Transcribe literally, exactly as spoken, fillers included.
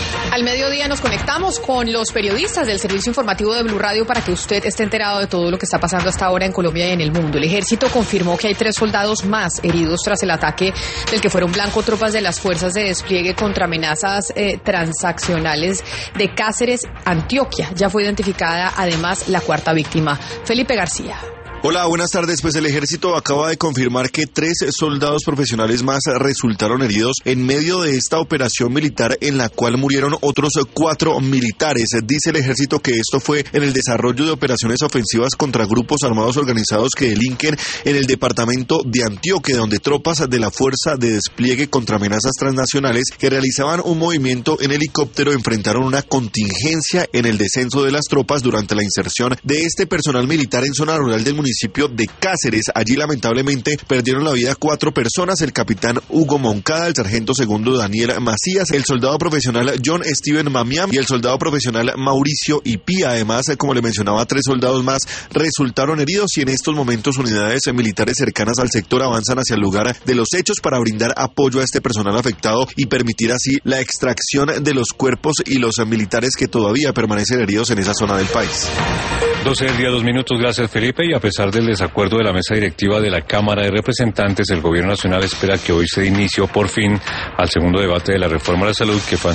Al mediodía nos conectamos con los periodistas del servicio informativo de Blue Radio para que usted esté enterado de todo lo que está pasando hasta ahora en Colombia y en el mundo. El ejército confirmó que hay tres soldados más heridos tras el ataque del que fueron blanco tropas de las fuerzas de despliegue contra amenazas eh, transaccionales de Cáceres, Antioquia. Ya fue identificada además la cuarta víctima. Felipe García. Hola, buenas tardes. Pues el ejército acaba de confirmar que tres soldados profesionales más resultaron heridos en medio de esta operación militar en la cual murieron otros cuatro militares. Dice el ejército que esto fue en el desarrollo de operaciones ofensivas contra grupos armados organizados que delinquen en el departamento de Antioquia, donde tropas de la Fuerza de Despliegue contra Amenazas Transnacionales que realizaban un movimiento en helicóptero enfrentaron una contingencia en el descenso de las tropas durante la inserción de este personal militar en zona rural del municipio municipio de Cáceres. Allí lamentablemente perdieron la vida cuatro personas: el capitán Hugo Moncada, el sargento segundo Daniel Macías, el soldado profesional John Steven Mamián y el soldado profesional Mauricio Ipía. Además, como le mencionaba, tres soldados más resultaron heridos y en estos momentos unidades militares cercanas al sector avanzan hacia el lugar de los hechos para brindar apoyo a este personal afectado y permitir así la extracción de los cuerpos y los militares que todavía permanecen heridos en esa zona del país. doce del día, dos minutos. Gracias, Felipe. Y a pesar del desacuerdo de la mesa directiva de la Cámara de Representantes, el Gobierno Nacional espera que hoy se dé inicio por fin al segundo debate de la reforma a la salud que fue